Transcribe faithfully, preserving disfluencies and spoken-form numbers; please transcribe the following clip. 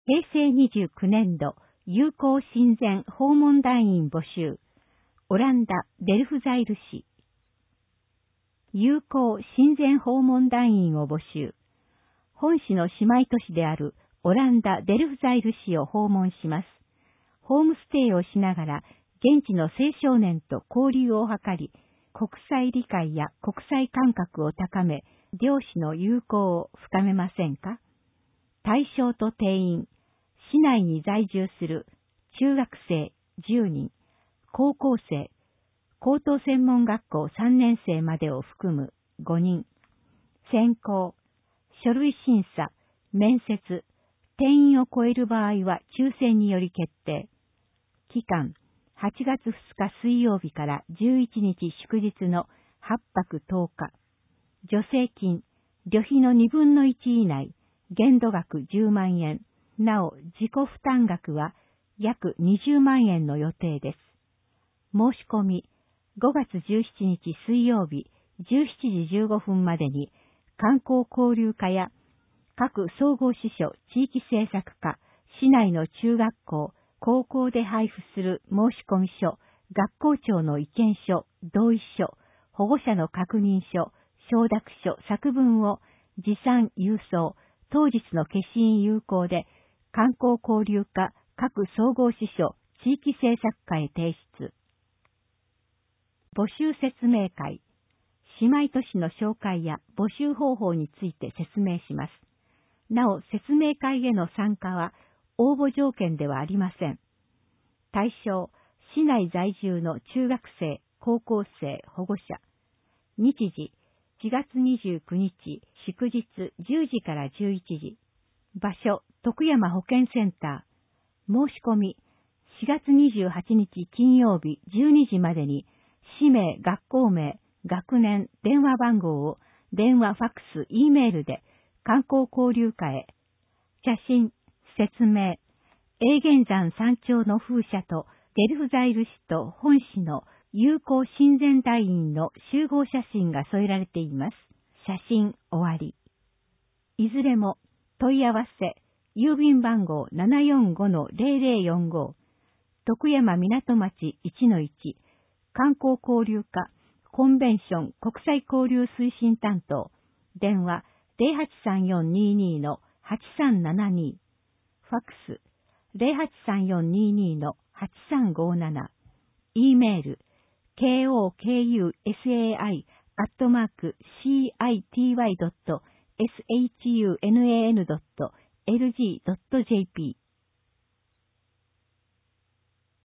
へいせいにじゅうきゅうねんど友好親善訪問団員募集。オランダ・デルフザイル市。友好親善訪問団員を募集。本市の姉妹都市であるオランダ・デルフザイル市を訪問します。ホームステイをしながら現地の青少年と交流を図り、国際理解や国際感覚を高め、両市の友好を深めませんか？対象と定員、市内に在住する中学生じゅうにん、高校生、高等専門学校さんねん生までを含むごにん、選考、書類審査、面接、定員を超える場合は抽選により決定。期間、はちがつふつか水曜日からじゅういちにち祝日のはっぱくとおか。助成金、旅費のにぶんのいち以内、限度額じゅうまんえん。なお、自己負担額は約にじゅうまんえんの予定です。申し込み、ごがつじゅうしちにち水曜日じゅうしちじじゅうごふんまでに、観光交流課や各総合支所地域政策課、市内の中学校、高校で配布する申込書、学校長の意見書、同意書、保護者の確認書、承諾書、作文を持参郵送、当日の消印有効で、観光交流課、各総合支所、地域政策課へ提出。募集説明会。姉妹都市の紹介や募集方法について説明します。なお、説明会への参加は応募条件ではありません。対象、市内在住の中学生、高校生、保護者。日時、しがつにじゅうくにち、祝日じゅうじからじゅういちじ。場所、徳山保健センター。申し込み、しがつにじゅうはちにち金曜日じゅうにじまでに、氏名、学校名、学年、電話番号を電話、ファックス、Eメールで観光交流課へ。写真、説明、永源山山頂の風車とデルフザイル市と本市の友好親善団員の集合写真が添えられています。写真終わり。いずれも問い合わせ、郵便番号 ななよんごのゼロゼロよんご、徳山港町 いちのいち、観光交流課、コンベンション国際交流推進担当、電話 ゼロはちさんよんにーにーのはちさんななにー、ファックスゼロはちさんよんにーにーのはちさんごなな、Eメール、ケーオーケーユーエスエーアイ アットマーク シーアイティーワイ ドット エスエイチユーエヌエーエヌ ドット エルジー ドット ジェーピー